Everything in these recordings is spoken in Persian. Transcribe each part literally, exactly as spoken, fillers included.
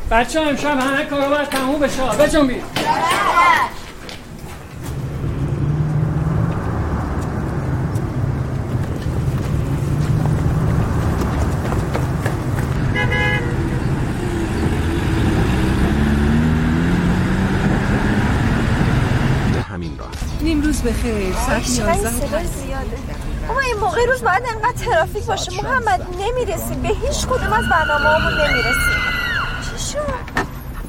بچه ها امشب همه کارا باید تموم بشه. بجنبید. نیم روز بخیر. ساعت یازده زیاده. اما این موقع روز باید انقدر ترافیک باشه محمد، نمیرسیم به هیچ کدوم از برنامه‌هامون نمیرسیم. چی شد؟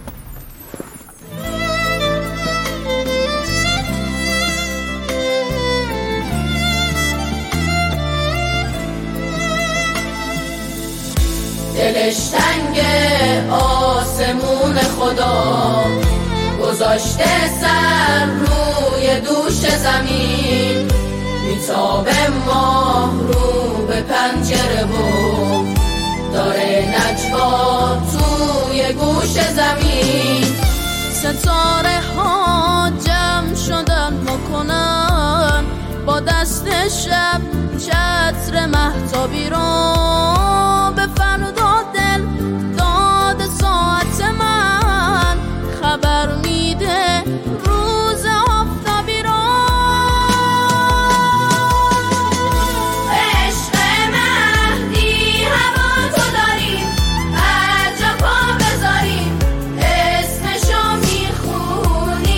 دلش تنگ آسمون خدا، گذاشته سر روی دوش زمین، میتابه ماه رو به پنجره و داره نجوا توی گوش زمین. ستاره ها جمع شدن مکنن با دست شب چتر مهتابی رو، به فردا دل داد ساعت من خبر میده روز آفتابی رو. عشق مهدی هوا تو داریم، هر جا پا بذاریم اسمشو میخونیم.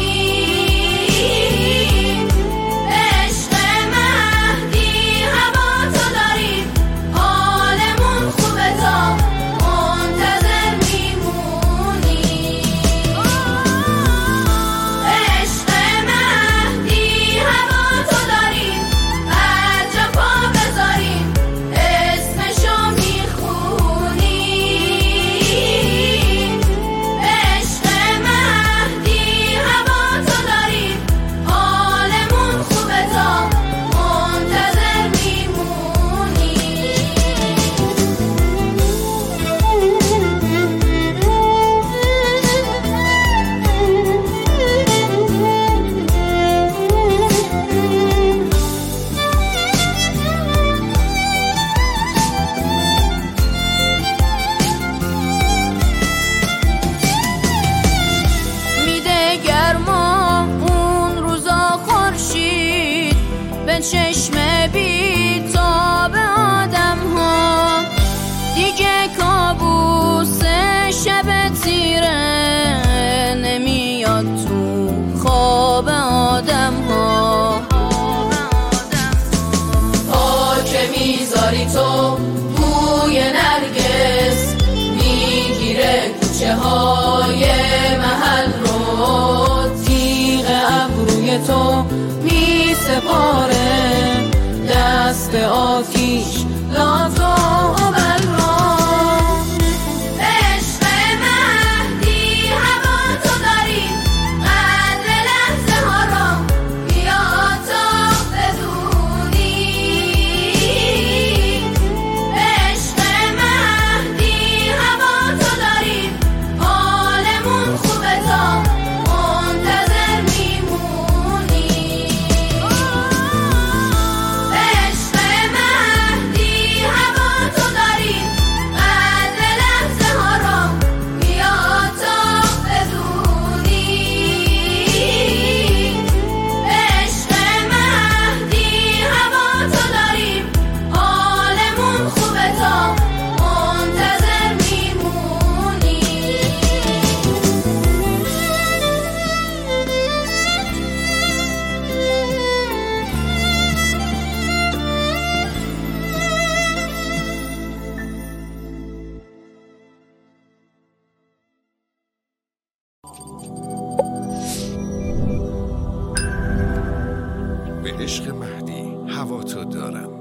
عشق مهدی هوا تو داریم، حالمون خوبه تا منتظر میمونیم. عشق مهدی هوا تو داریم، هر جا پا بذاریم اسمشو میخونیم. عشق مهدی هوا تو داریم، حالمون خوبه تا منتظر میمونیم. میده گرما اون روزا خورشید به چشم بی‌تاب آدم ها، دیگه کابوس شب تیره نمیاد تو خواب آدم ها. تا که میذاری تو بوی نرگس میگیره کوچه های محل رو، تیغ ابروی تو میسپاره دست آتیش لاتابل را. عشق مهدی هوا تو داریم، قدر لحظه ها را بیا تا بدونی. عشق مهدی هوا تو داریم، حالمون خوبه تا منتظر میمونی. عشق مهدی هوا تو داریم، قدر لحظه ها را بیا تا بدونی. عشق مهدی هوا تو داریم، حالمون خوبه تا منتظر میمونی. به عشق مهدی هوا تو دارم.